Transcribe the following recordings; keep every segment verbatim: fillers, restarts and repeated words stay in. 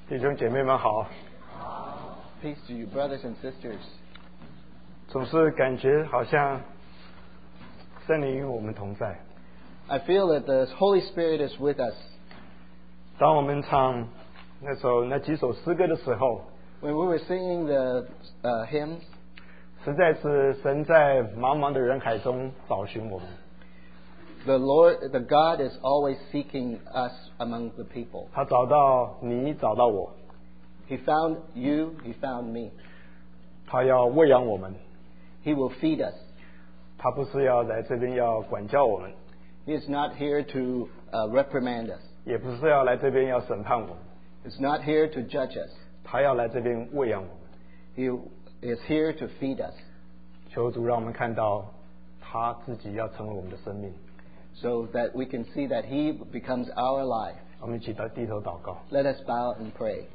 弟兄姐妹们好。 Peace to you, brothers and sisters. 总是感觉好像圣灵与我们同在。 I feel that the Holy Spirit is with us. 当我们唱那首那几首诗歌的时候， When we were singing the uh, hymns, 实在是神在茫茫的人海中找寻我们。 the Lord, the God is always seeking us among the people. 他找到你，找到我， He found you, He found me. 他要喂养我们， He will feed us. 他不是要来这边要管教我们， He is not here to uh, reprimand us. 也不是要来这边要审判我们， He's not here to judge us. 他要来这边喂养我们。 He is here to feed us. 求主让我们看到他自己要成为我们的生命。 So that we can see that He becomes our life. 我们一起来低头祷告。 Let us bow and pray.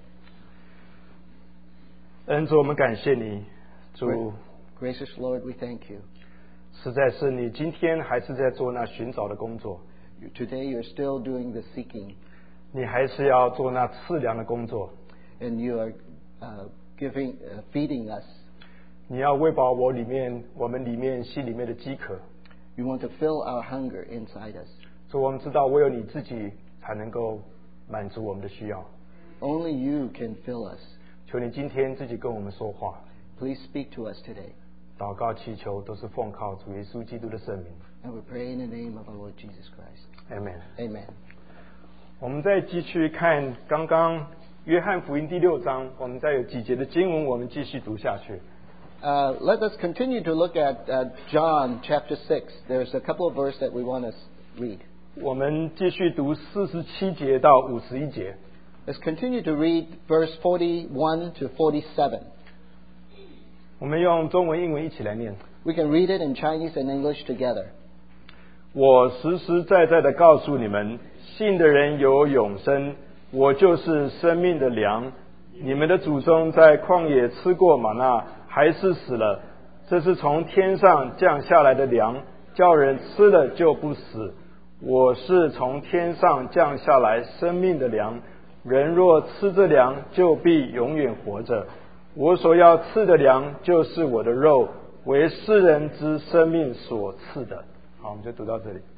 恩主，我们感谢你，主， Gracious Lord, we thank you. 实在是你今天还是在做那寻找的工作， Today you're still doing the seeking, 你还是要做那赐粮的工作， and you are uh, giving, uh, feeding us. 你要喂饱我里面我们里面心里面的饥渴。 You want to fill our hunger inside us. 主，我们知道唯有你自己才能够满足我们的需要。 Only you can fill us. 求你今天自己跟我们说话， Please speak to us today. 祷告祈求都是奉靠主耶稣基督的圣名。 And we pray in the name of our Lord Jesus Christ. Amen。 Amen. 我们再继续看刚刚约翰福音第六章，我们再有几节的经文，我们继续读下去。 Uh, let us continue to look at uh, John chapter six. There's a couple of verses that we want to read. 我们继续读四十七节到五十一节。 Let's continue to read verse forty-one to forty-seven. 我们用中文、英文一起来念。 We can read it in Chinese and English together. 我实实在在的告诉你们，信的人有永生，我就是生命的粮。你们的祖宗在旷野吃过玛纳，还是死了。这是从天上降下来的粮，叫人吃了就不死。我是从天上降下来生命的粮，人若吃这粮，就必永远活着。我所要赐的粮，就是我的肉，为世人之生命所赐的。好，我们就读到这里。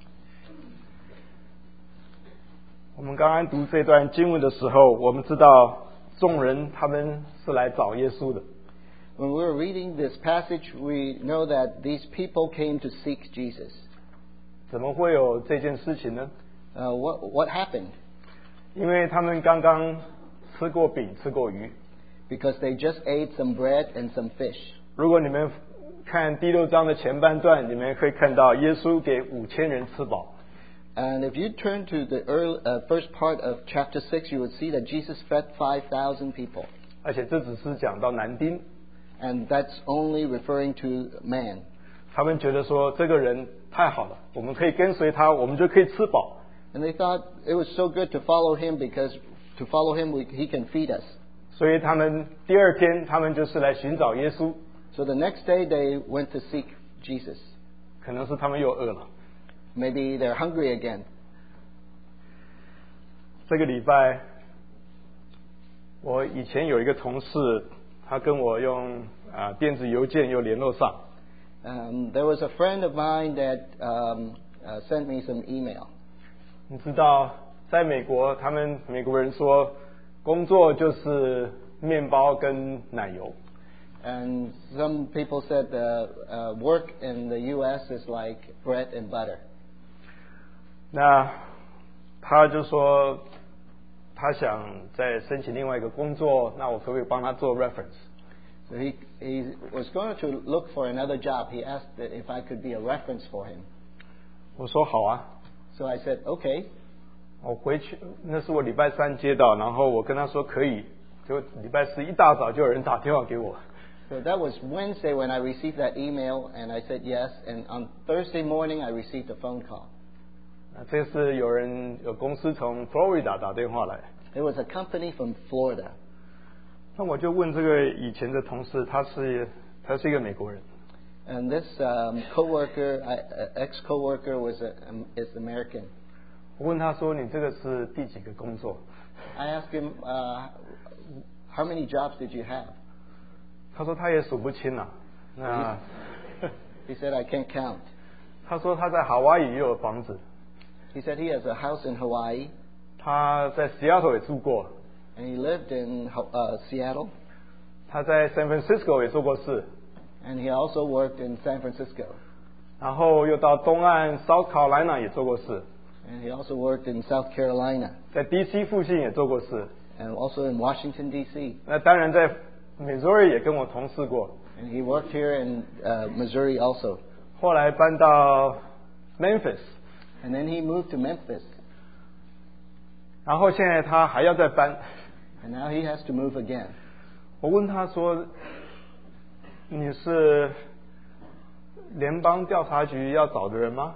我们刚刚读这段经文的时候，我们知道众人他们是来找耶稣的。 When we were reading this passage, we know that these people came to seek Jesus. 怎么会有这件事情呢？ Uh, what, what happened? 因为他们刚刚吃过饼，吃过鱼。 Because they just ate some bread and some fish. 如果你们看第六章的前半段，你们可以看到耶稣给五千人吃饱。 And if you turn to the early, uh, first part of chapter six, you would see that Jesus fed five thousand people. 而且这只是讲到男丁， And that's only referring to man. 他们觉得说这个人太好了，我们可以跟随他，我们就可以吃饱。 And they thought it was so good to follow him because to follow him, we, he can feed us. 所以他们第二天，他们就是来寻找耶稣。 So the next day, they went to seek Jesus. 可能是他们又饿了。 Maybe they're hungry again. 这个礼拜，我以前有一个同事，他跟我用啊、呃、电子邮件又联络上。 Um, there was a friend of mine that um, uh, sent me some email. 你知道，在美国，他们美国人说，工作就是面包跟奶油。 And some people said uh, uh, work in the U S is like bread and butter. 那他就说，他想再申请另外一个工作，那我可不可以帮他做 reference？ So he, he was going to look for another job. He asked that if I could be a reference for him. 我说好啊。 So I said, okay. 我回去，那是我礼拜三接到，然后我跟他说可以，结果礼拜四一大早就有人打电话给我。 So that was Wednesday when I received that email, and I said yes. And on Thursday morning, I received a phone call. 那这是有人有公司从 Florida 打电话来， It was a company from Florida. 那我就问这个以前的同事，他是他是一个美国人， And this um, coworker, I- uh, ex-coworker, was a, um, is American. 我问他说：“你这个是第几个工作 I asked him, uh, how many jobs did you have?？” 他说他也数不清了。那 He said, I can't count. 他说他在夏威夷也有房子， He said he has a house in Hawaii, 他在 Seattle 也住过， and he lived in uh, Seattle, 他在 San Francisco 也做过事， and he also worked in San Francisco, 然后又到东岸 South Carolina 也做过事， and he also worked in South Carolina, 在 D C 附近也做过事。 and also in Washington, D C. 那当然在 Missouri 也跟我同事过， And he worked here in uh, Missouri also. 后来搬到 Memphis， And then he moved to Memphis, 然后现在他还要再搬。 and now he has to move again. 我问他说：“你是联邦调查局要找的人吗？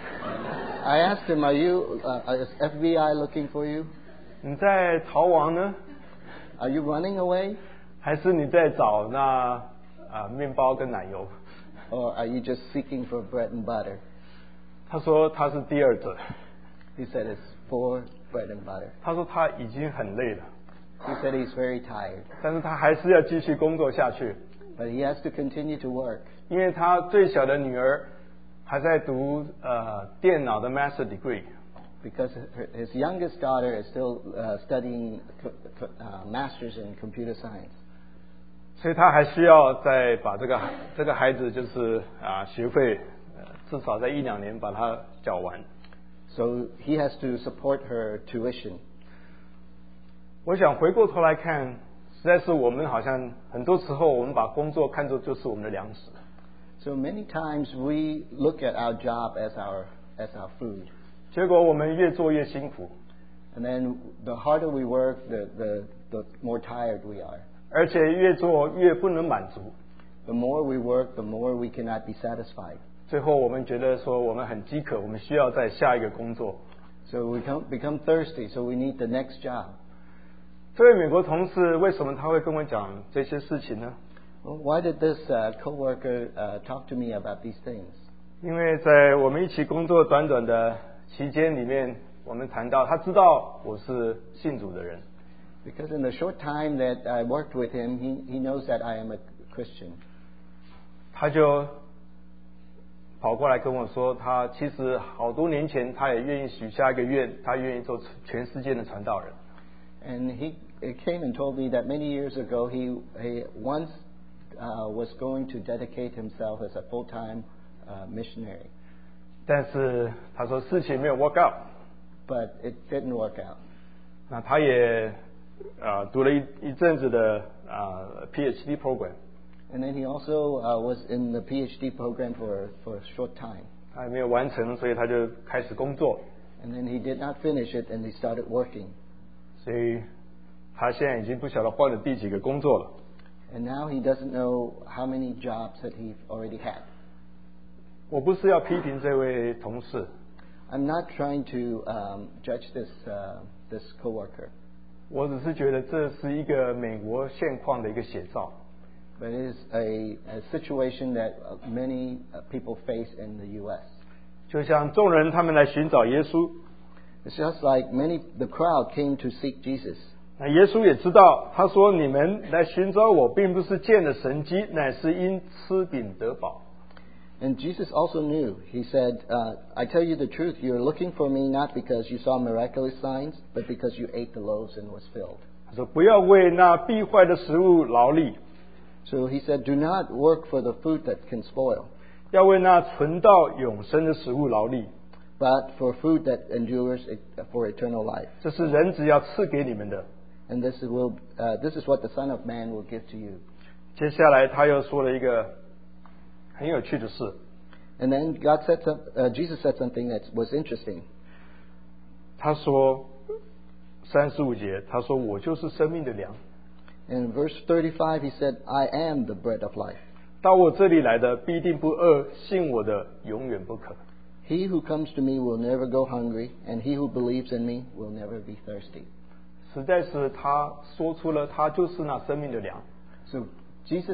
I asked him, are you, uh, is F B I looking for you? 你在逃亡呢， Are you running away? 还是你在找那啊面包跟奶油？” Or are you just seeking for bread and butter? 他说他是第二者， He said it's for bread and butter. 他说他已经很累了， He said he's very tired, 但是他还是要继续工作下去， but he has to continue to work 因为他最小的女儿还在读呃电脑的 master degree， because her- his youngest daughter is still uh, studying co- co- uh, masters in computer science. 所以他还需要再把这个这个孩子就是啊学费、呃、至少在一两年把它缴完。 So he has to support her tuition. 我想回过头来看，实在是我们好像很多时候我们把工作看作就是我们的粮食， So many times we look at our job as our as our food. 结果我们越做越辛苦， And then the harder we work, the, the, the more tired we are. 而且越做越不能满足。 The more we work, the more we cannot be satisfied. 最后我们觉得说我们很饥渴，我们需要在下一个工作。 So we come, become thirsty, so we need the next job. 这位美国同事为什么他会跟我讲这些事情呢？ Well, why did this uh, coworker uh, talk to me about these things? 因为在我们一起工作短短的期间里面，我们谈到他知道我是信主的人， Because in the short time that I worked with him, he, he knows that I am a Christian. 他就跑过来跟我说，他其实好多年前他也愿意许下一个愿，他愿意做全世界的传道人。 And he, he came and told me that many years ago he, he once uh, was going to dedicate himself as a full-time uh, missionary. 但是他说事情没有 work out， But it didn't work out. 那他也啊、呃、读了一一阵子的啊、呃、PhD program， And then he also uh, was in the PhD program for, for a short time. 他还没有完成，所以他就开始工作， And then he did not finish it and he started working. 所以他现在已经不晓得换了第几个工作了。 And now he doesn't know how many jobs that he already had. 我不是要批评这位同事， I'm not trying to um, judge this, uh, this coworker, 我只是觉得这是一个美国现况的一个写照。 but it is a, a situation that uh, many uh, people face in the U S. 就像众人他们来寻找耶稣， It's just like many, the crowd came to seek Jesus. 那耶稣也知道，他说：“你们来寻找我，并不是见了神迹，乃是因吃饼得饱。” And Jesus also knew. He said, uh, I tell you the truth, you're looking for me not because you saw miraculous signs, but because you ate the loaves and was filled. 他说：“不要为那必坏的食物劳力， So he said, do not work for the food that can spoil, 要为那存到永生的食物劳力。 but for food that endures e- for eternal life. 这是人只要赐给你们的。” And this is, will, uh, this is what the Son of Man will give to you. 接下来他又说了一个很有趣的事， And then God said some, uh, Jesus said something that was interesting. 他说三十五节，他说：“我就是生命的粮， In verse thirty-five, he said, I am the bread of life. 到我这里来的必定不饿，信我的永远不渴。” He who comes to me will never go hungry, and he who believes in me will never be thirsty. 实在是他说出了他就是那生命的粮。 So Jesus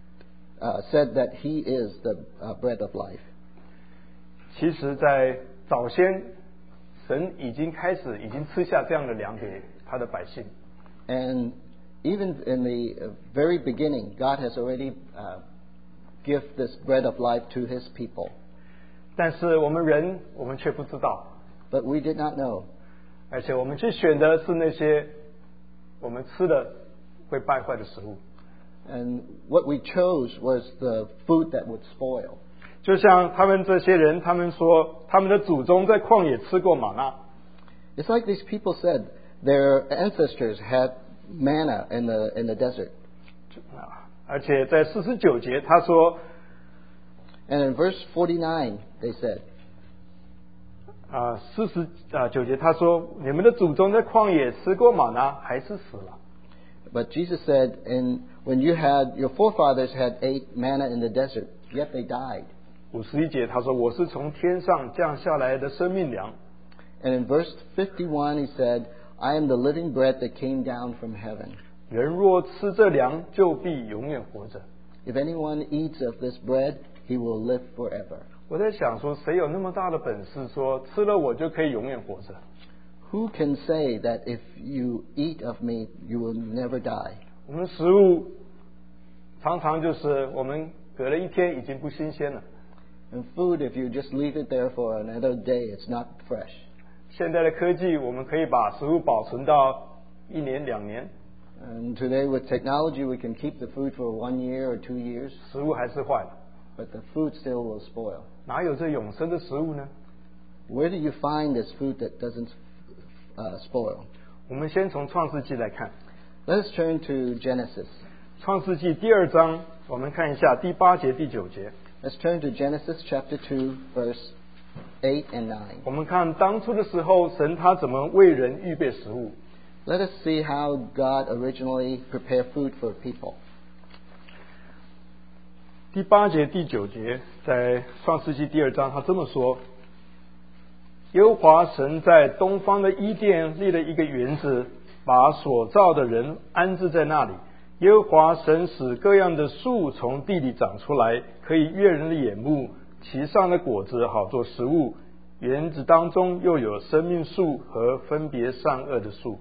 uh, said that he is the uh, bread of life. 其实，在早先神已经开始已经吃下这样的粮给他的百姓。 And even in the very beginning, God has already uh, give this bread of life to His people. 但是我们人，我们却不知道， But we did not know. 而且我们去选的是那些我们吃的会败坏的食物。 And what we chose was the food that would spoil. 就像他们这些人，他们说他们的祖宗在旷野吃过玛纳， It's like these people said their ancestors had manna in the in the desert. 啊，而且在四十九节他说， And in verse forty-nine, they said, 啊，四十啊九节他说，你们的祖宗在旷野吃过玛纳，还是死了。 but Jesus said, "In when you had your forefathers had ate manna in the desert, yet they died." 五十一节他说，我是从天上降下来的生命粮。 And in verse fifty-one, he said, "I am the living bread that came down from heaven. 人若吃这粮，就必永远活着。 If anyone eats of this bread, he will live forever." 我在想说，谁有那么大的本事说吃了我就可以永远活着？ Who can say that if you eat of me, you will never die? 我们食物常常就是我们隔了一天已经不新鲜了。 And food, if you just leave it there for another day, it's not fresh. 现在的科技，我们可以把食物保存到一年两年， And today with technology, we can keep the food for one year or two years, 食物还是坏了。 but the food still will spoil. 哪有这永生的食物呢？ Where do you find this food that doesn't uh, spoil? 我们先从创世纪来看， Let us turn to Genesis. 创世纪第二章，我们看一下第八节、第九节。 Let's turn to Genesis chapter two, verse eight and nine. 我们看当初的时候，神他怎么为人预备食物。 Let us see how God originally prepared food for people. 第八节、第九节，在创世纪第二章，他这么说：耶和华神在东方的伊甸立了一个园子，把所造的人安置在那里。耶和华神使各样的树从地里长出来，可以悦人的眼目，其上的果子好做食物。园子当中又有生命树和分别善恶的树。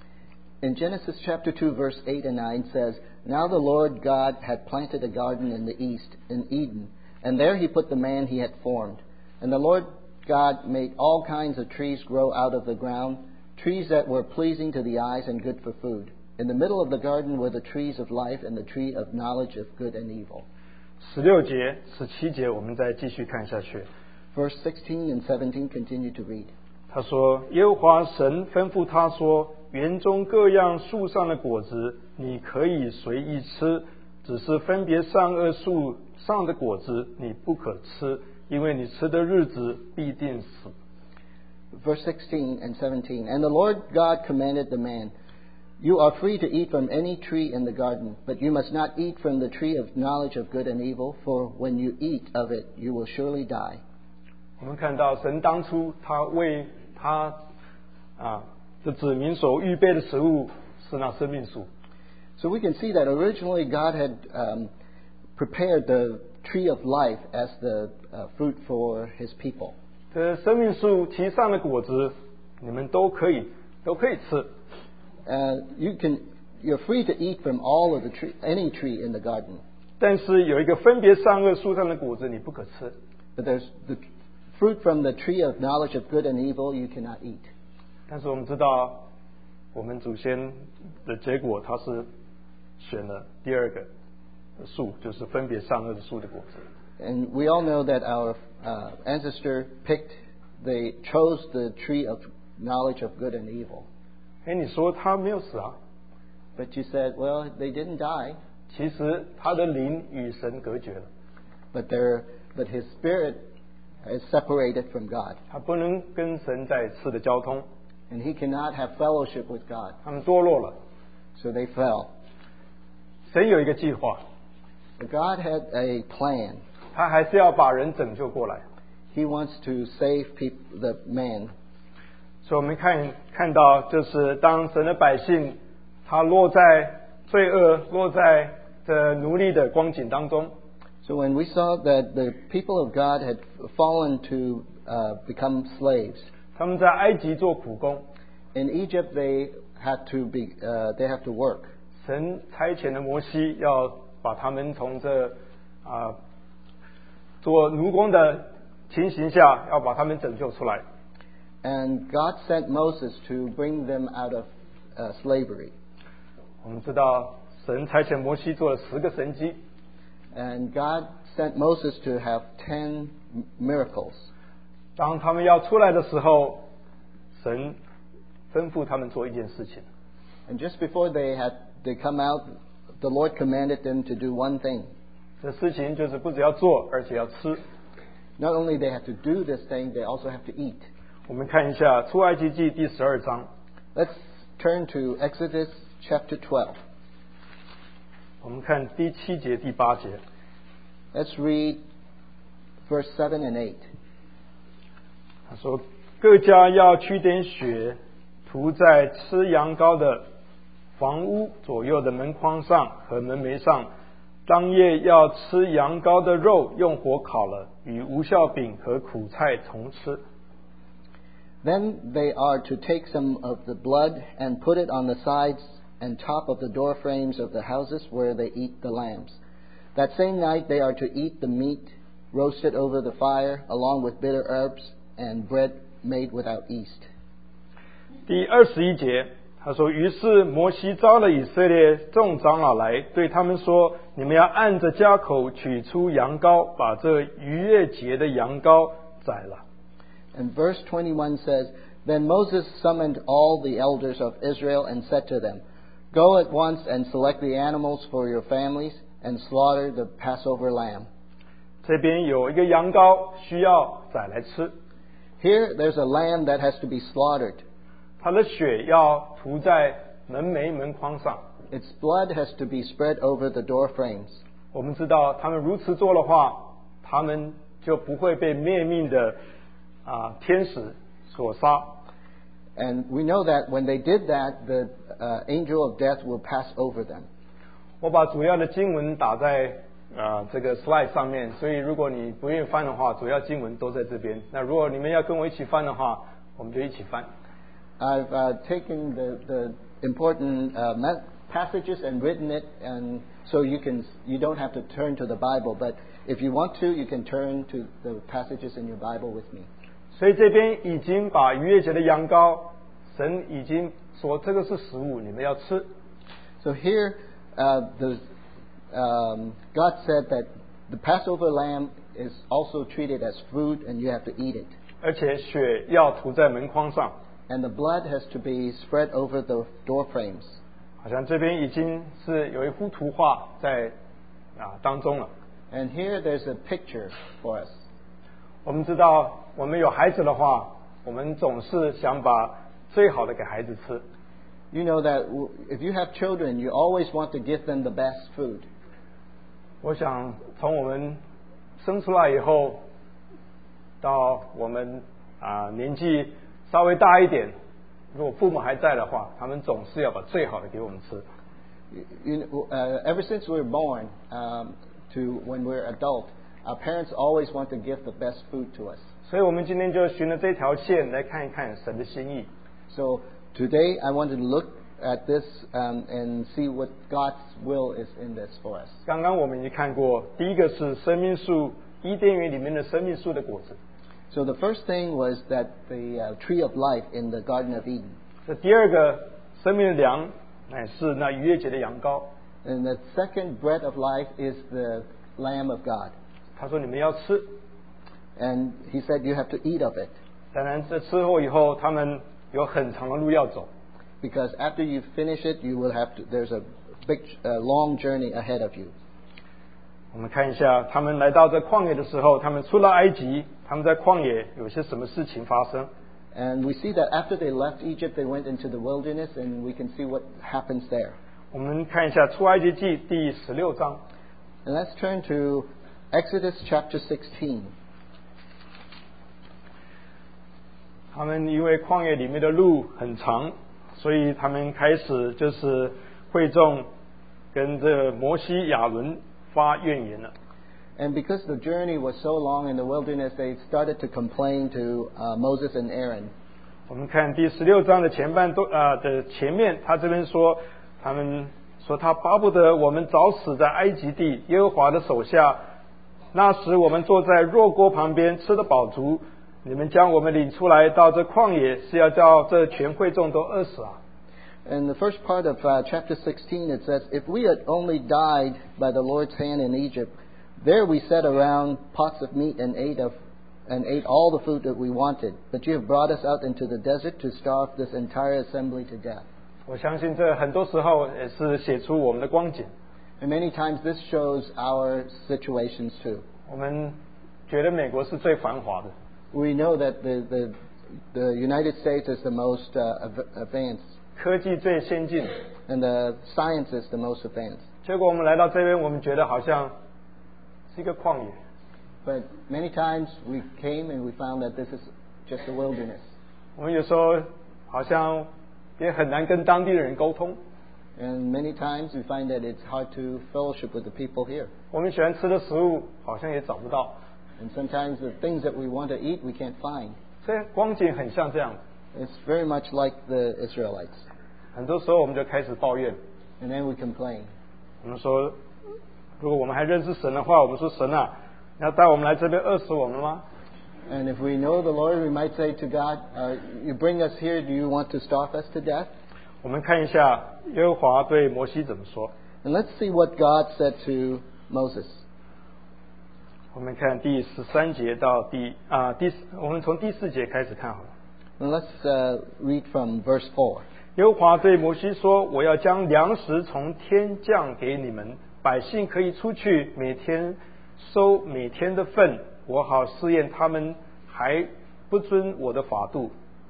In Genesis chapter two, verse eight and nine says, "Now the Lord God had planted a garden in the east, in Eden, and there he put the man he had formed. And the Lord God made all kinds of trees grow out of the ground, trees that were pleasing to the eyes and good for food. In the middle of the garden were the trees of life and the tree of knowledge of good and evil." 十六节、十七节，我们再继续看下去。 Verse sixteen and seventeen continue to read. 他说：“耶和华神吩咐他说，园中各样树上的果子，你可以随意吃，只是分别善恶树上的果子，你不可吃，因为你吃的日子必定死。” Verse sixteen and seventeen. "And the Lord God commanded the man, You are free to eat from any tree in the garden, but you must not eat from the tree of knowledge of good and evil, for when you eat of it, you will surely die." 我们看到神当初他为他啊的子民所预备的食物是那生命树。 So we can see that originally God had um, prepared the tree of life as the uh, fruit for His people. 这生命树其上的果子，你们都可以都可以吃。 Uh, you can, you're free to eat from all of the tree, any tree in the garden. 但是有一个分别善恶树上的果子你不可吃。 But there's the fruit from the tree of knowledge of good and evil you cannot eat. 但是我们知道，我们祖先的结果，他是选了第二个树，就是分别善恶的树的果子。 And we all know that our uh, ancestor picked, they chose the tree of knowledge of good and evil. 哎，你说他没有死啊？ But you said, well, they didn't die, 其实他的灵与神隔绝了， but their, but his spirit is separated from God, 他不能跟神在次的交通， and he cannot have fellowship with God. 他们堕落了。 So they fell. 神有一个计划， But God had a plan. 他还是要把人拯救过来。 He wants to save peop- the man. 所以我们看看到，就是当神的百姓他落在罪恶、落在这奴隶的光景当中， So when we saw that the people of God had fallen to uh, become slaves, 他们在埃及做苦工。 In Egypt, they had to be, uh, they have to work. 神差遣了摩西，要把他们从这啊、呃、做奴工的情形下，要把他们拯救出来。 And God sent Moses to bring them out of uh, slavery. 我们知道，神差遣摩西做了十个神迹。 And God sent Moses to have ten miracles. 当他们要出来的时候，神吩咐他们做一件事情。 And just before they had they come out, the Lord commanded them to do one thing. 这事情就是不只要做，而且要吃。 Not only they have to do this thing, they also have to eat. 我们看一下出埃及记第十二章。 Let's turn to Exodus chapter twelve. 我们看第七节、第八节。 Let's read verse seven and eight. 他说：“各家要取点血，涂在吃羊羔的房屋左右的门框上和门楣上。当夜要吃羊羔的肉，用火烤了，与无酵饼和苦菜同吃。” Then they are to take some of the blood and put it on the sides and top of the door frames of the houses where they eat the lambs. That same night they are to eat the meat roasted over the fire, along with bitter herbs and bread made without yeast. 第二十一节，他说：“于是摩西召了以色列众长老来，对他们说：你们要按着家口取出羊羔，把这逾越节的羊羔宰了。” And verse twenty-one says, Then Moses summoned all the elders of Israel and said to them, Go at once and select the animals for your families and slaughter the Passover lamb. 这边有一个羊羔需要宰来吃。 Here there's a lamb that has to be slaughtered. 它的血要涂在门楣门框上。 Its blood has to be spread over the door frames. 我们知道，他们如此做的话，他们就不会被灭命的啊、天使所杀。 And we know that when they did that, the uh, angel of death will pass over them. 我把主要的经文打在啊、这个 slide 上面，所以如果你不愿意翻的话，主要经文都在这边。那如果你们要跟我一起翻的话，我们就一起翻。 I've uh, taken the, the important uh, passages and written it, and so you can you don't have to turn to the Bible. But if you want to, you can turn to the passages in your Bible with me. 所以这边已经把逾越节的羊羔，神已经说这个是食物，你们要吃。 So here, uh, the um, God said that the Passover lamb is also treated as food, and you have to eat it. 而且血要涂在门框上。 And the blood has to be spread over the door frames. 好像这边已经是有一幅图画在啊当中了。 And here there's a picture for us. 我们知道，我们有孩子的话，我们总是想把最好的给孩子吃。 You know that if you have children, you always want to give them the best food. 我想从我们生出来以后，到我们啊年纪稍微大一点，如果父母还在的话，他们总是要把最好的给我们吃。 You know, uh, ever since we were born um, to when we're adult, our parents always want to give the best food to us. 所以我们今天就循着这条线来看一看神的心意。 So today I wanted to look at this um, and see what God's will is in this for us. 刚刚我们已经看过，第一个是生命树伊甸园里面的生命树的果子。 So the first thing was that the uh, tree of life in the Garden of Eden. 这第二个生命的粮乃是那逾越节的羊羔。 And the second bread of life is the Lamb of God. 他说你们要吃。 And he said you have to eat of it. 当然，这吃后以后，他们有很长的路要走。 Because after you finish it, you will have to, there's a big, uh, long journey ahead of you. 我们看一下，他们来到这旷野的时候，他们出了埃及，他们在旷野有些什么事情发生？ And we see that after they left Egypt, they went into the wilderness, and we can see what happens there. 我们看一下出埃及记第十六章。 And let's turn to Exodus chapter sixteen. 他们因为旷野里面的路很长，所以他们开始就是会众跟这摩西、亚伦发怨言了。 And because the journey was so long in the wilderness, they started to complain to uh, Moses and Aaron. 我们看第十六章的前半段啊的前面，他这边说，他们说他巴不得我们早死在埃及地耶和华的手下，那时我们坐在肉锅旁边吃得饱足，你们将我们领出来到这旷野，是要叫这全会众都饿死啊。 In the first part of uh, chapter sixteen, it says, "If we had only died by the Lord's hand in Egypt, there we sat around pots of meat and ate of and ate all the food that we wanted. But you have brought us out into the desert to starve this entire assembly to death." 我相信这很多时候也是写出我们的光景。 And many times this shows our situations too. 我们觉得美国是最繁华的。 We know that the the, the United States is the most uh, advanced. 科技最先进 And the science is the most advanced. 结果我们来到这边，我们觉得好像是一个旷野。 But many times we came and we found that this is just a wilderness. 我们有时候好像也很难跟当地的人沟通。 And many times we find that it's hard to fellowship with the people here. 我们喜欢吃的食物好像也找不到。 And sometimes the things that we want to eat we can't find. 所以光景很像这样。 It's very much like the Israelites. 很多时候我们就开始抱怨。 And then we complain. 我们说，如果我们还认识神的话，我们说神啊，你要带我们来这边饿死我们吗？ And if we know the Lord, we might say to God, uh, "You bring us here. Do you want to starve us to death?" 我们看一下耶和华对摩西怎么说。 And let's see what God said to Moses. 我们看第十三节到第啊第，我们从第四节开始看好了。 And let's uh, read from verse four. 耶和华对摩西说：“我要将粮食从天降给你们，百姓可以出去，每天收每天的份，我好试验他们还不遵我的法度。”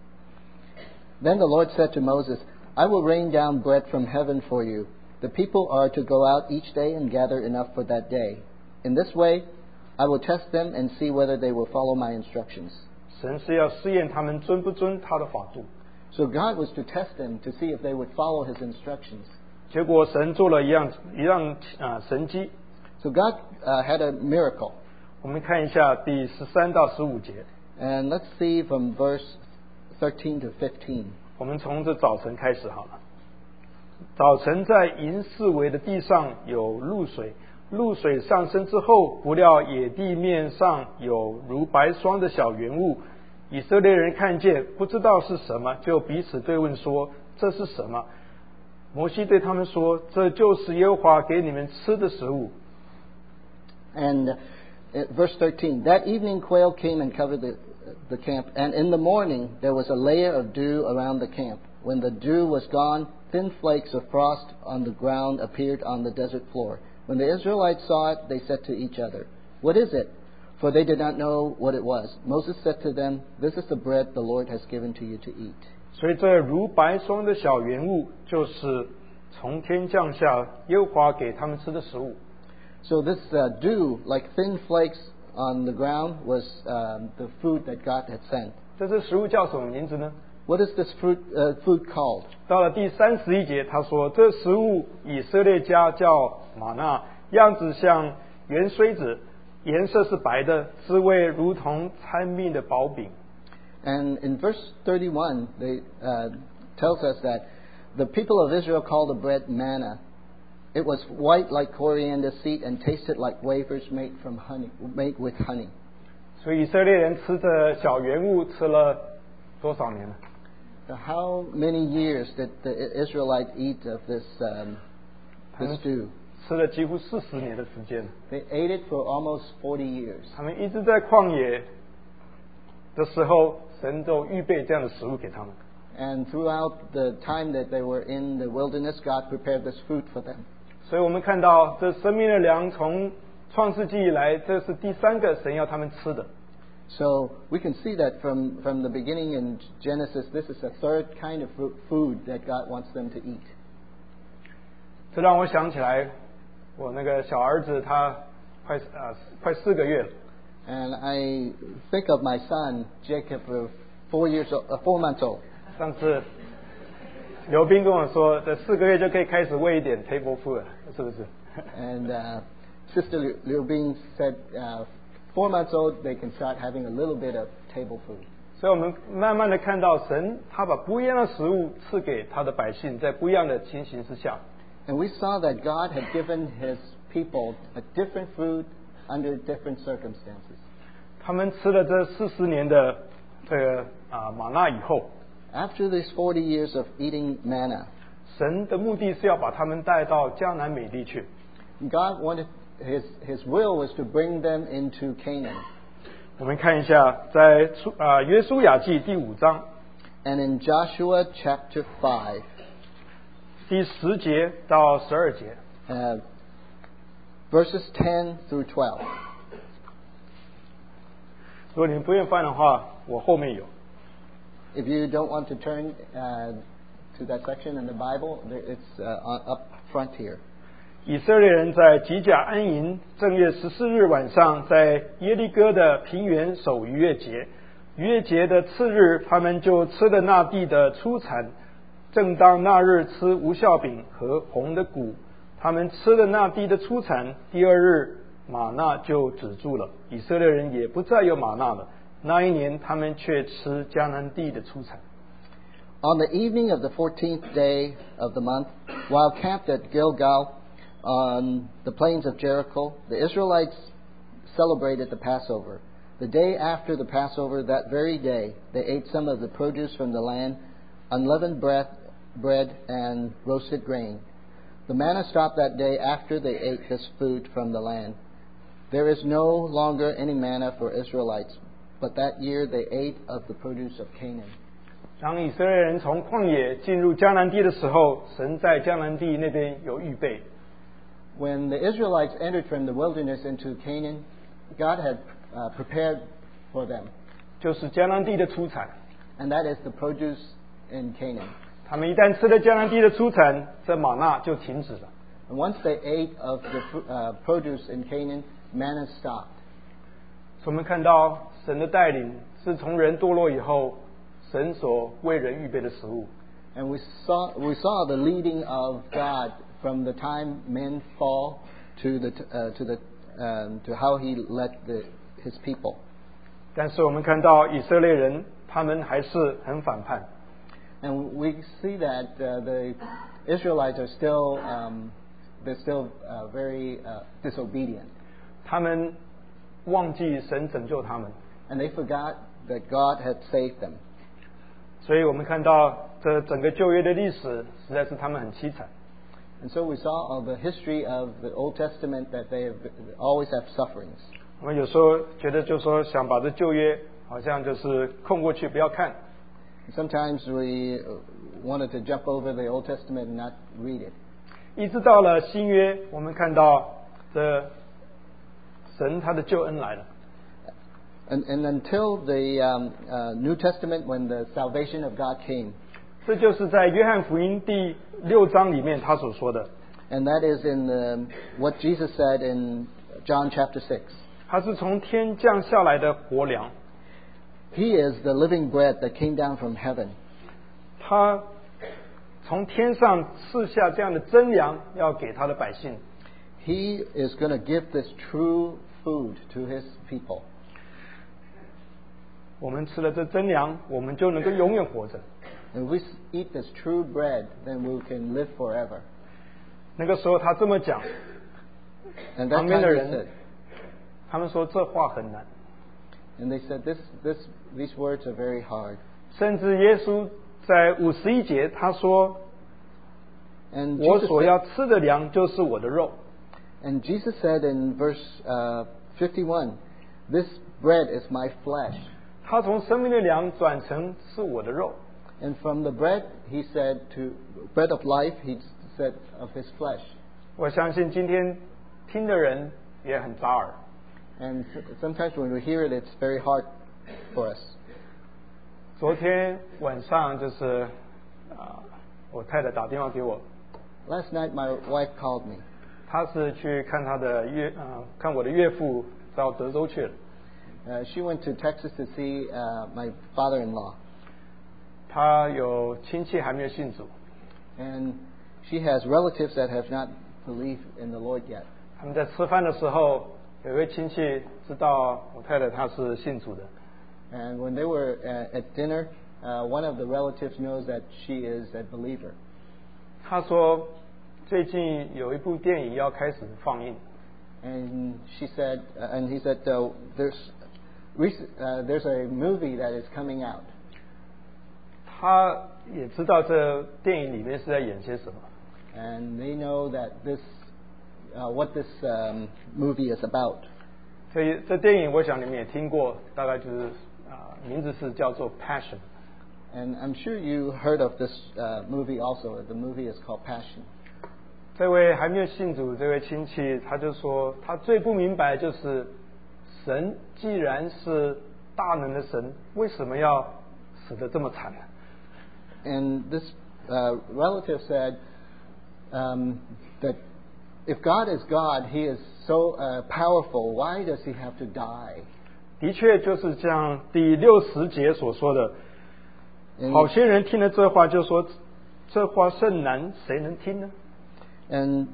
Then the Lord said to Moses, "I will rain down bread from heaven for you. The people are to go out each day and gather enough for that day. In this way, I will test them and see whether they will follow my instructions." 神是要试验他们遵不遵他的法度。 So God was to test them to see if they would follow His instructions. 结果神做了一样一样啊神迹。 So God uh, had a miracle. 我们看一下第十三到十五节。 And let's see from verse thirteen to fifteen. 我们从这早晨开始好了。早晨在银四围的地上有露水，露水上升之后，不料野地面上有如白霜的小圆物。以色列人看见，不知道是什么，就彼此对问说：“这是什么？”摩西对他们说：“这就是耶和华给你们吃的食物。” And uh, verse thirteen, that evening quail came and covered the, the camp, and in the morning there was a layer of dew around the camp. When the dew was gone, thin flakes of frost on the ground appeared on the desert floor. When the Israelites saw it, they said to each other, "What is it?" For they did not know what it was. Moses said to them, "This is the bread the Lord has given to you to eat." 所以这如白霜的小圆物，就是从天降下耶和华给他们吃的食物。 So this uh, dew, like thin flakes on the ground, was um, the food that God had sent. 这只食物叫什么名字呢？ What is this fruit, uh, food called? 到了第三十一节，他说：“这食物以色列家叫玛纳，样子像圆锥子，颜色是白的，滋味如同参蜜的薄饼。” And in verse thirty-one, they uh, tells us that the people of Israel called the bread manna. It was white like coriander seed and tasted like wafers made from honey, made with honey. 所以以色列人吃这小圆物吃了多少年呢？ So how many years did the Israelites eat of this um, this dew? 吃了几乎四十年的时间。 They ate it for almost forty years. 他们一直在旷野的时候，神都预备这样的食物给他们。 And throughout the time that they were in the wilderness, God prepared this food for them. 所以我们看到这生命的粮从创世纪以来，这是第三个神要他们吃的。 So we can see that from, from the beginning in Genesis, this is the third kind of food that God wants them to eat. 这让我想起来，我那个小儿子他快啊、呃、快四个月了。 And I think of my son Jacob, uh, four years old, uh, four months old. 上次刘斌跟我说，这四个月就可以开始喂一点 table food 了，是不是？ And uh, Sister Liu Bing said, uh, four months old, they can start having a little bit of table food. 所以我们慢慢的看到神他把不一样的食物赐给他的百姓，在不一样的情形之下。 And we saw that God had given His people a different food under different circumstances. 他们吃了这四十年的这个啊玛纳以后， After these forty years of eating manna, 神的目的是要把他们带到迦南美地去。 God wanted His His will was to bring them into Canaan. 我们看一下，在出啊约书亚记第五章 And in Joshua chapter five, 第十节到十二节， uh, verses ten through twelve. 如果你们不愿翻的话，我后面有。 If you don't want to turn uh, to that section in the Bible, there- it's uh, on- up front here. 以色列人在吉甲安营，正月十四日晚上，在耶利哥的平原守逾越节。逾越节的次日，他们就吃了那地的出产。正当那日吃无酵饼和红的谷，他们吃了那地的出产。第二日，玛纳就止住了，以色列人也不再有玛纳了。那一年，他们却吃迦南地的出产。 On the evening of the fourteenth day of the month, while camped at Gilgal on the plains of Jericho, the Israelites celebrated the Passover. The day after the Passover, that very day, they ate some of the produce from the land, unleavened bread, bread and roasted grain. The manna stopped that day after they ate this food from the land. There is no longer any manna for Israelites, but that year they ate of the produce of Canaan. 当以色列人从旷野进入迦南地的时候，神在迦南地那边有预备。 When the Israelites entered from the wilderness into Canaan, God had uh, prepared for them, 就是迦南地的出产。 and that is the produce in Canaan. 他们一旦吃了迦南地的出产，这玛纳就停止了。 And once they ate of the fru- uh, produce in Canaan, manna stopped. 我们看到神的带领是从人堕落以后，神所为人预备的食物。 And we saw we saw the leading of God from the time men fall to the uh, to the um, to how He led the, His people. 但是我们看到以色列人，他们还是很反叛。 And we see that uh, the Israelites are still um, they're still uh, very uh, disobedient, 他们忘记神拯救他们， and they forgot that God had saved them. 所以我们看到这整个旧约的历史，实在是他们很凄惨。 And so we saw of the history of the Old Testament that they have, always have sufferings. 我们有时候觉得，就说想把这旧约好像就是空过去，不要看。 Sometimes we wanted to jump over the Old Testament and not read it. 一直到了新约，我们看到这神他的救恩来了。 And, and until the um, uh, New Testament, when the salvation of God came, 这就是在约翰福音第六章里面他所说的， and that is in the, what Jesus said in John chapter six. 他是从天降下来的活粮， He is the living bread that came down from heaven. 他从天上赐下这样的真粮，要给他的百姓。 He is going to give this true food to His people. 我们吃了这真粮，我们就能够永远活着。 And if we eat this true bread, then we can live forever. 那个时候他这么讲， And that 旁 time 边的 they 人 said, 他们说这话很难， and they said, this, this, these words are very hard. 甚至耶稣在五十一节他说：“ And 我 Jesus 所 said, 要吃的粮就是我的肉。” and Jesus said in verse uh, fifty-one, this bread is my flesh. 他从生命的粮转成是我的肉。 And from the bread, he said to bread of life, he said of his flesh. 我相信今天听的人也很扎耳。 And sometimes when we hear it, it's very hard for us. 昨天晚上就是啊、我太太打电话给我， Last night, my wife called me. 她是去看她的岳啊、看我的岳父到德州去了。 Uh, she went to Texas to see uh, my father-in-law. 她有亲戚还没有信主， And she has relatives that have not believed in the Lord yet. 他们在吃饭的时候，有一位亲戚知道我太太她是信主的， And when they were uh, at dinner, uh, one of the relatives knows that she is a believer. 他说，最近有一部电影要开始放映。 And she said, uh, and he said, uh, there's, recent, uh, there's a movie that is coming out. 他也知道这电影里面是在演些什么。 And they know that this, uh, what this um, movie is about. 所以这电影我想你们也听过，大概就是啊、呃，名字是叫做《Passion》。 And I'm sure you heard of this uh, movie also. The movie is called Passion. 这位还没有信主这位亲戚，他就说他最不明白就是神既然是大能的神，为什么要死得这么惨呢？ And this uh, relative said um, that if God is God, He is so uh, powerful. Why does He have to die? 的确就是像第六十节所说的， And, 好些人听了这话就说，这话甚难，谁能听呢？ and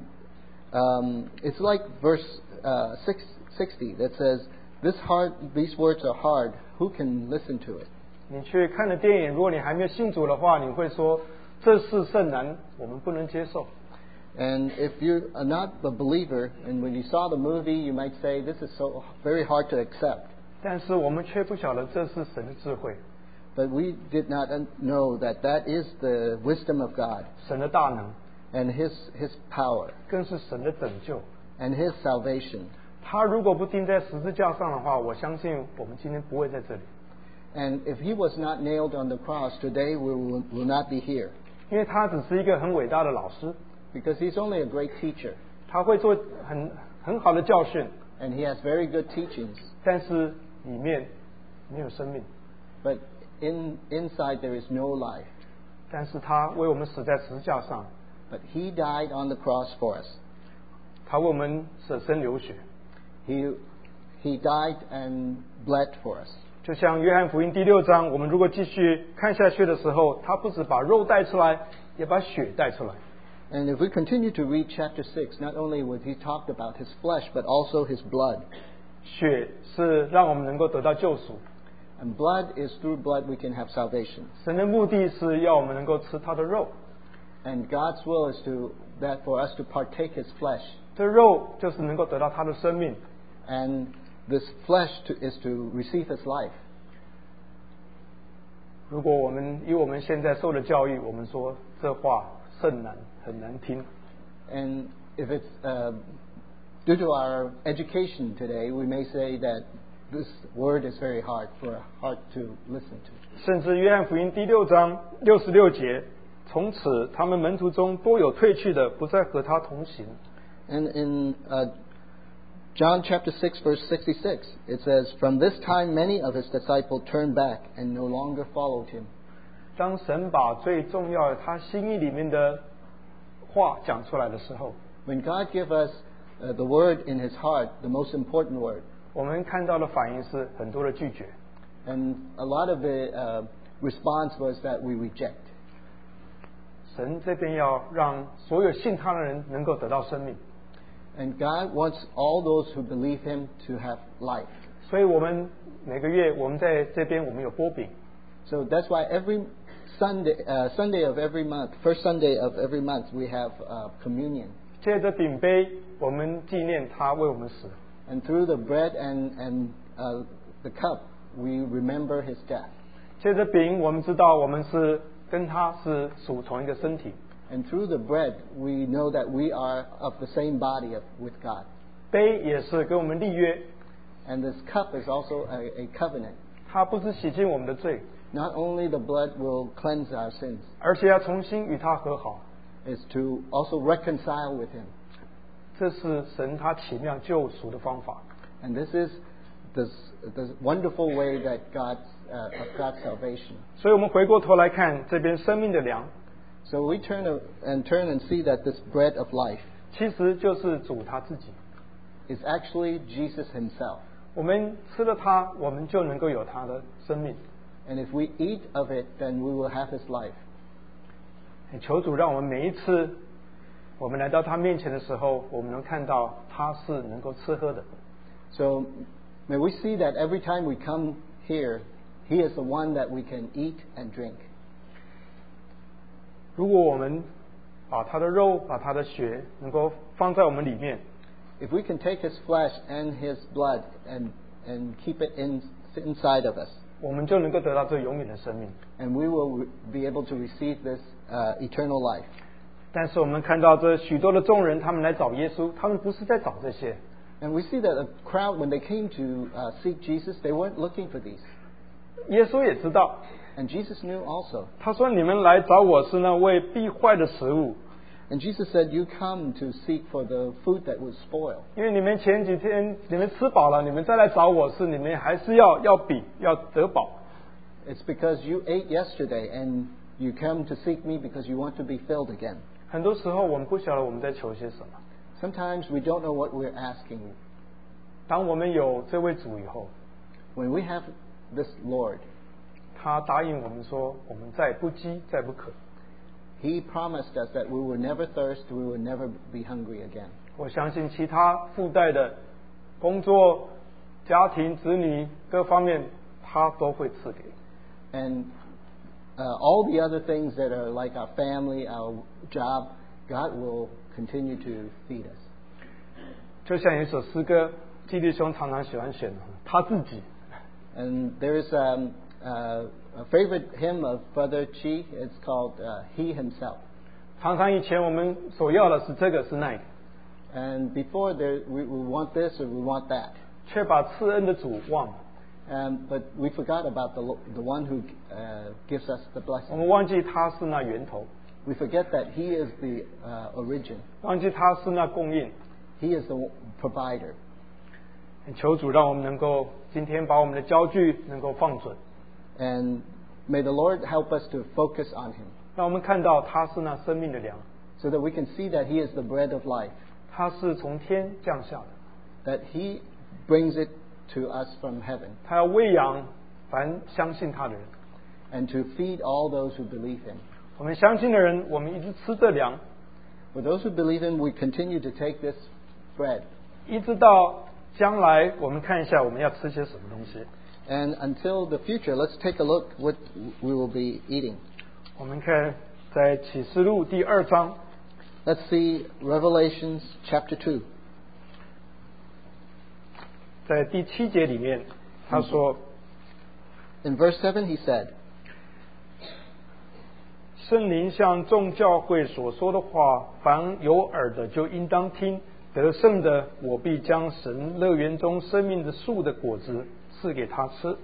um, it's like verse uh, six, sixty that says, "This hard, these words are hard. Who can listen to it?" 你去看了电影，如果你还没有信主的话，你会说这事甚难，我们不能接受。 And if you are not a believer, and when you saw the movie, you might say, "This is so very hard to accept." 但是我们却不晓得这是神的智慧， But we did not know that that is the wisdom of God 神的大能， and His His power 更是神的拯救。 and His salvation. 他如果不钉在十字架上的话，我相信我们今天不会在这里， And if He was not nailed on the cross, today we will, will not be here. 因为他只是一个很伟大的老师， Because He's only a great teacher, 他会做很很好的教训， and He has very good teachings. 但是里面没有生命。 But in, inside there is no life. 但是他为我们死在十字架上， But He died on the cross for us. 他为我们舍身流血， He, he died and bled for us. 就像约翰福音第六章，我们如果继续看下去的时候，他不止把肉带出来，也把血带出来。 And if we continue to read chapter six, not only would He talk about His flesh, but also His blood. 血是让我们能够得到救赎， And blood is through blood we can have salvation. 神的目的是要我们能够吃他的肉， And God's will is to that for us to partake His flesh. 这肉就是能够得到他的生命。 And this flesh to, is to receive His life. 如果我们以我们现在受的教育，我们说这话甚难，很难听。 And if it's uh, due to our education today, we may say that this word is very hard for a heart to listen to. 甚至约翰福音第六章六十六节，从此他们门徒中多有退去的，不再和他同行。 And in uh, John chapter six, verse sixty-six, it says, "From this time many of His disciples turned back and no longer followed Him." 当神把最重要的他心意里面的话讲出来的时候， When God gave us uh, the word in His heart, the most important word, 我们看到的反应是很多的拒绝。 and a lot of the uh, response was that we reject. 神这边要让所有信他的人能够得到生命， And God wants all those who believe Him to have life. 所以我们每个月我们在这边我们有波饼， So that's why every Sunday, uh, Sunday of every month, first Sunday of every month, we have uh, communion. 借着饼杯，我们纪念他为我们死。 And through the bread and, and uh, the cup, we remember His death. 借着饼，我们知道我们是跟他是属同一个身体。 And through the bread, we know that we are of the same body of, with God. 杯也是跟我们立约， And this cup is also a, a covenant. 它不是洗净我们的罪， Not only the blood will cleanse our sins, 而且要重新与他和好。 is to also reconcile with Him. 这是神他奇妙救赎的方法。 And this is this, this wonderful way that God, uh, of God's salvation. 所以我们回过头来看这边生命的粮， So we turn a- and turn and see that this bread of life 其实就是主他自己。 is actually Jesus Himself. 我们吃了它，我们就能够有他的生命。 And if we eat of it, then we will have His life. 求主让我们每一次我们来到他面前的时候，我们能看到他是能够吃喝的。 So may we see that every time we come here He is the one that we can eat and drink. 如果我们把他的肉、把他的血能够放在我们里面， If we can take His flesh and His blood and, and keep it in, inside of us, 我们就能够得到这永远的生命。 and we will re- be able to receive this uh, eternal life. 但是我们看到这许多的众人，他们来找耶稣，他们不是在找这些。 And we see that a crowd, when they came to uh, seek Jesus, they weren't looking for these. 耶稣也知道， And Jesus knew also. 他说：“你们来找我是那为必坏的食物， And Jesus said, you come to seek for the food that will spoil. 因为你们前几天你们吃饱了，你们再来找我是你们还是要要比要得饱。 It's because you ate yesterday and you come to seek me because you want to be filled again. 很多时候我们不晓得我们在求些什么。 Sometimes we don't know what we're asking. 当我们有这位主以后， When we have this Lord, 他答应我们说，我们再不饥再不渴。 He promised us that we will never thirst, we will never be hungry again. 我相信其他附带的工作、家庭、子女各方面，他都会赐给。 And uh, all the other things that are like our family, our job, God will continue to feed us. 就像有一首诗歌，基弟兄常常喜欢选他自己。 And there's um, uh, a favorite hymn of Brother Chi. It's called uh, He Himself. 常常以前我们所要的是这个是那个， And before there, we, we want this or we want that. 却把赐恩的主忘了。 Um, but we forgot about the, the one who uh, gives us the 我 blessing. 们忘记他是那源头， We forget that He is the uh, origin. 忘记他是那供应。 He is the provider. 求主让我们能够今天把我们的焦距能够放准， And may the Lord help us to focus on Him 让我们看到他是那生命的粮， so that we can see that He is the bread of life, 他是从天降下的， that He brings it to us from heaven, 他要喂养凡相信他的人。 and to feed all those who believe Him. 我们相信的人，我们一直吃这粮， For those who believe Him, we continue to take this bread. 一直到将来，我们看一下我们要吃些什么东西。 And until the future, let's take a look what we will be eating. 我们看在启示录第二章 Let's see Revelations chapter two. 在第七节里面，他说。 In verse seven, he said, 圣灵向众教会所说的话，凡有耳的就应当听。得胜的，我必将神乐园中生命的树的果子赐给他吃。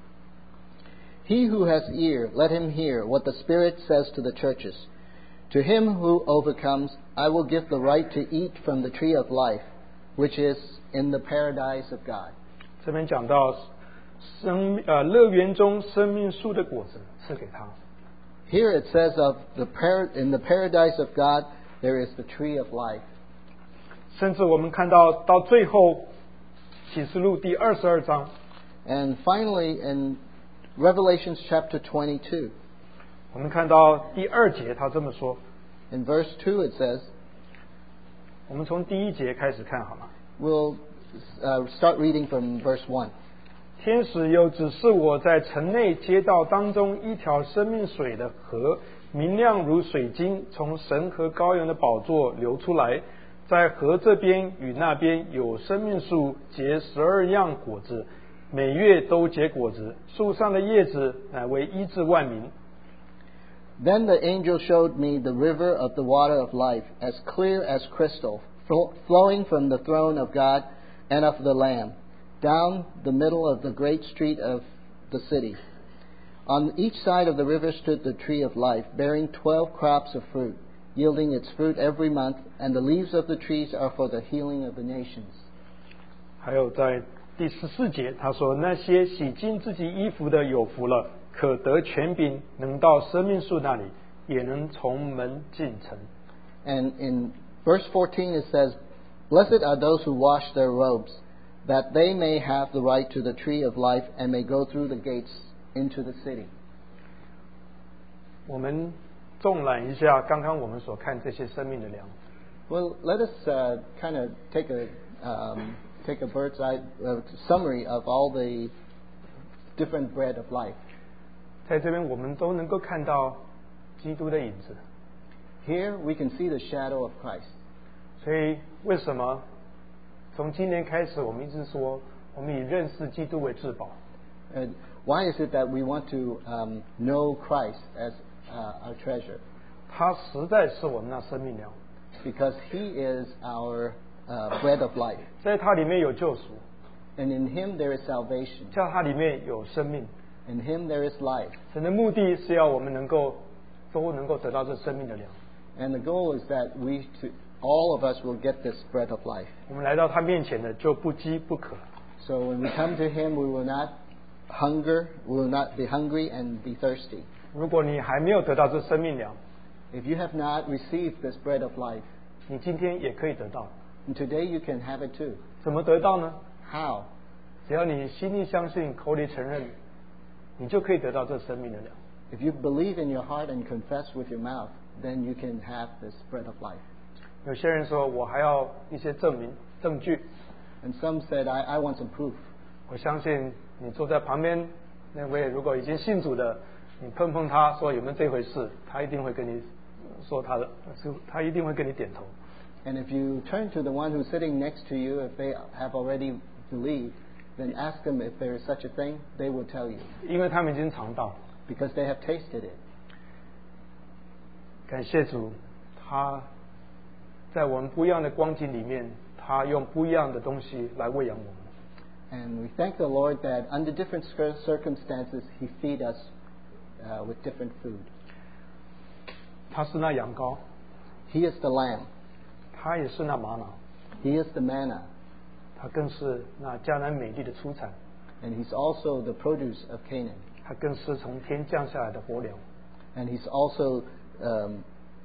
He who has ear, let him hear what the Spirit says to the churches. To him who overcomes, I will give the right to eat from the tree of life, which is in the paradise of God. 这边讲到生呃乐园中生命树的果子赐给他。 Here it says of the par- in the paradise of God, there is the tree of life. 甚至我们看到到最后启示录第二十二章， And finally, in Revelations chapter twenty-two, 我们看到第二节他这么说。 in verse two it says, 我们从第一节开始看好了。 we'll uh, start reading from verse one. 天使又指示我在城内街道当中一条生命水的河，明亮如水晶，从神和羔羊的宝座流出来。在河这边与那边有生命树，结十二样果子，每月都结果子。树上的叶子乃为医治万民。 Then the angel showed me the river of the water of life, as clear as crystal, flo- flowing from the throne of God and of the Lamb, down the middle of the great street of the city. On each side of the river stood the tree of life, bearing twelve crops of fruit, yielding its fruit every month, and the leaves of the trees are for the healing of the nations. 还有在第十四节，他说：“那些洗净自己衣服的有福了，可得权柄，能到生命树那里，也能从门进城。” And in verse fourteen it says, Blessed are those who wash their robes, that they may have the right to the tree of life and may go through the gates into the city. 我们纵览一下刚刚我们所看这些生命的粮。 Well, let us uh, kind of take a um, take a bird's eye uh, summary of all the different bread of life. 在这边我们都能够看到基督的影子。 Here we can see the shadow of Christ. 所以为什么从今年开始，我们一直说我们以认识基督为至宝？ And why is it that we want to um, know Christ as uh, our treasure? 他实在是我们那生命粮， Because He is our uh, bread of life. 在他里面有救赎， And in Him there is salvation. 在他里面有生命。 In Him there is life. 神的目的是要我们能够都能够得到这生命的粮。 And the goal is that we, to, all of us, will get this bread of life. 我们来到他面前的就不饥不渴。 So when we come to Him, we will not hunger, we will not be hungry and be thirsty. 如果你还没有得到这生命粮， If you have not received this bread of life, 你今天也可以得到。 and today you can have it too. 怎么得到呢？ How? 只要你心里相信，口里承认，你就可以得到这生命的粮。 If you believe in your heart and confess with your mouth, then you can have this bread of life. 有些人说我还要一些证明证据， And some said, I, I want some proof. 我相信你坐在旁边那位如果已经信主的，你碰碰他说有没有这回事，他一定会跟你说他的，他一定会跟你点头。 And if you turn to the one who's sitting next to you, if they have already believed, then ask them if there is such a thing, they will tell you. 因为他们已经尝到。 Because they have tasted it. 感谢主，他在我们不一样的光景里面，他用不一样的东西来喂养我们。 And we thank the Lord that under different cir- circumstances, He feed us uh, with different food. 他是那羊羔， He is the lamb. 他也是那玛瑙， He is the manna. 他更是那迦南美地的出产， And He's also the produce of Canaan. 他更是从天降下来的活粮 And He's also um,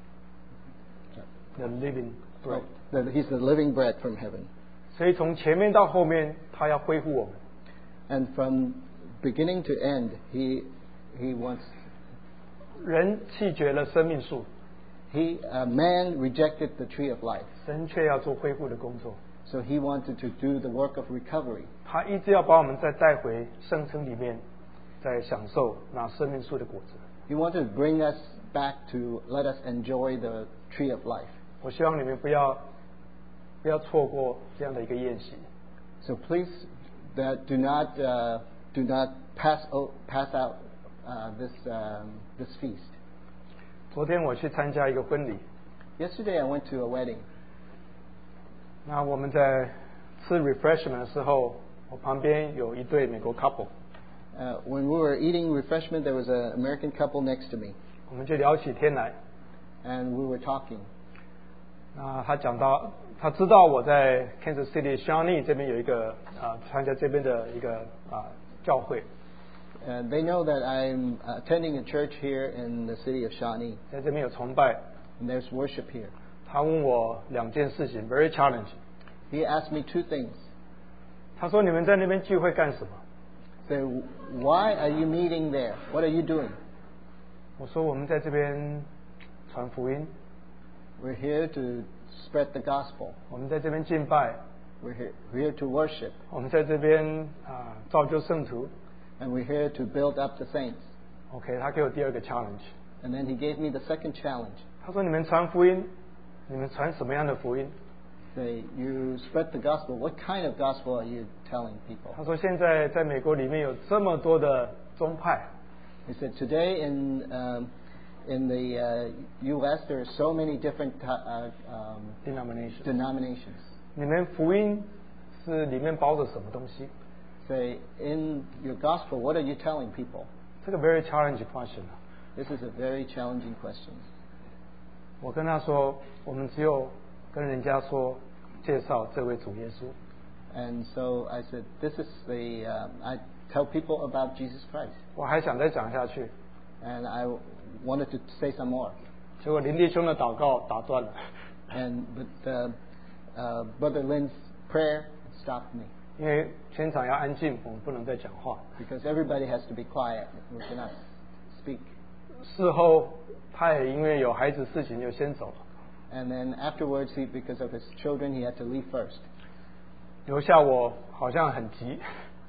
，the living bread。 the, He's the living bread from heaven. 所以从前面到后面，他要恢复我们。 And from beginning to end, He He wants. 人弃绝了生命树， He uh, man rejected the tree of life, 神却要做恢复的工作。 so He wanted to do the work of recovery. 他一直要把我们再带回圣城里面，再享受那生命树的果子。 He wanted to bring us back to let us enjoy the tree of life. 我希望你们不要不要错过这样的一个宴席。 So please, that do not uh, do not pass o- pass out uh, this um, this feast. 昨天我去参加一个婚礼， Yesterday I went to a wedding. 那我们在吃 refreshment 的时候，我旁边有一对美国 couple， Uh, when we were eating refreshment, there was an American couple next to me, 我们就聊起天来。 and we were talking. 那他讲到，他知道我在 Kansas City Shawnee 这边有一个啊参加这边的一个啊教会， And they know that I'm attending a church here in the city of Shawnee, 在这边有崇拜。 and there's worship here. 他问我两件事情 ，very challenging。 He asked me two things. 他说：“你们在那边聚会干什么 So, why are you meeting there? What are you doing?？” 我说：“我们在这边传福音， We're here to spread the gospel. 我们在这边敬拜， We're here, we're here to worship, 我们在这边啊造就圣徒。 and we're here to build up the saints. ” OK， 他给我第二个 challenge。 And then he gave me the second challenge. 他说：“你们传福音，你们传什么样的福音 Say, you spread the gospel. What kind of gospel are you telling？” people? 他说：“现在在美国里面有这么多的宗派， He said, today in um, in the uh, U S there are so many different uh, um, denomination， denominations. 你们福音是里面包着什么东西？” Say, in your gospel, what are you telling people? 这个 very challenging question 啊。 This is a very challenging question. 我跟他说，我们只有跟人家说介绍这位主耶稣。 And so I said, this is the, um, I tell people about Jesus Christ. 我还想再讲下去， And I wanted to say some more. 结果林弟兄的祷告打断了。 And but uh, uh, Brother Lynn's prayer stopped me 因为全场要安静，我们不能再讲话。 because everybody has to be quiet. We cannot speak. 事后他也因为有孩子事情就先走了， And then afterwards, he, because of his children, he had to leave first. 留下我好像很急。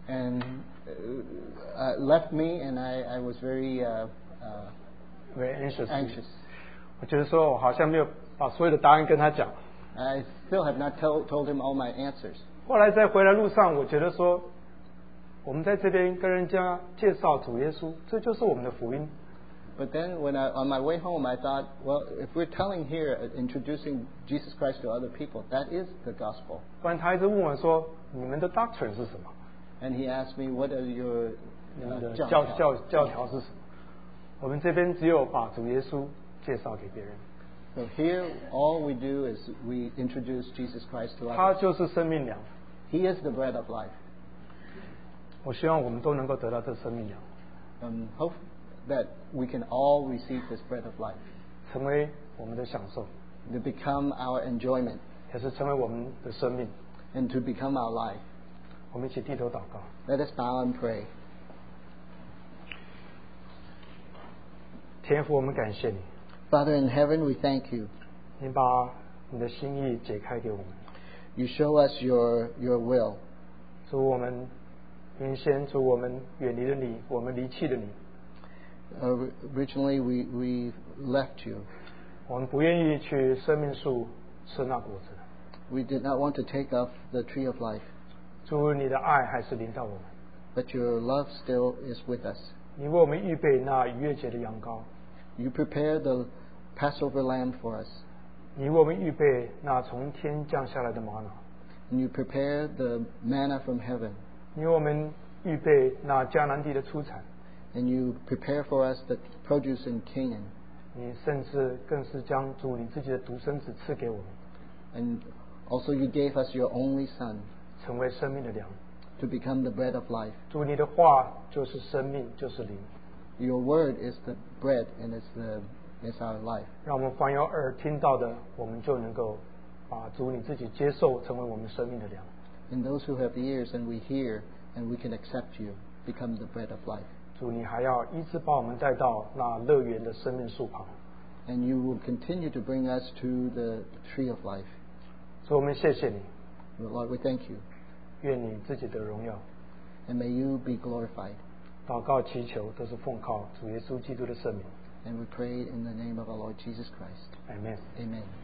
and uh, uh, left me, and I, I was very uh, uh, very anxious. anxious. 我觉得说我好像没有把所有的答案跟他讲。 I still have not told told him all my answers. 后来在回来路上，我觉得说，我们在这边跟人家介绍主耶稣，这就是我们的福音。 But then, when I, on my way home, I thought, well, if we're telling here, uh, introducing Jesus Christ to other people, that is the gospel. 不然他一直问我说，你们的 doctrine 是什么？ And he asked me, what are your 你们的 uh, 教教教教条是什么？我们这边只有把主耶稣介绍给别人。 So here, all we do is we introduce Jesus Christ to 他 others. 就是生命粮。 He is the bread of life. 我希望我们都能够得到这生命粮， Um, hope that we can all receive this bread of life, 成为我们的享受， to become our enjoyment, 也是成为我们的生命。 and to become our life. 我们一起低头祷告。 Let us bow and pray. 天父，我们感谢你， Father in heaven, we thank you. 你把你的心意解开给我们。 You show us your, your will. 主，我们原先主我们远离了你，我们离弃了你， Uh, originally, we, we left you. 我们不愿意去生命树吃那果子。 We did not want to take off the tree of life, 主，你的爱还是临到我们， but your love still is with us. 你为我们预备那逾越节的羊羔， You prepare the Passover lamb for us, 你为我们预备那从天降下来的玛瑙， and you prepare the manna from heaven, 你为我们预备那迦南地的出产， and you prepare for us the produce in Canaan, 你甚至更是将主你自己的独生子赐给我们， and also you gave us your only Son 成为生命的粮。 to become the bread of life. 主，你的话就是生命，就是灵， Your word is the bread, and it's the it's our life. 让我们凡有耳听到的，我们就能够把主你自己接受，成为我们生命的粮。 And those who have ears and we hear, and we can accept you, become the bread of life. 主，你还要一直把我们带到那乐园的生命树旁。 And you will continue to bring us to the tree of life. 所以我们谢谢你， Lord, we thank you, 愿你自己的荣耀。 and may you be glorified. 祷告祈求都是奉靠主耶稣基督的圣名。 And we pray in the name of our Lord Jesus Christ. Amen。 Amen.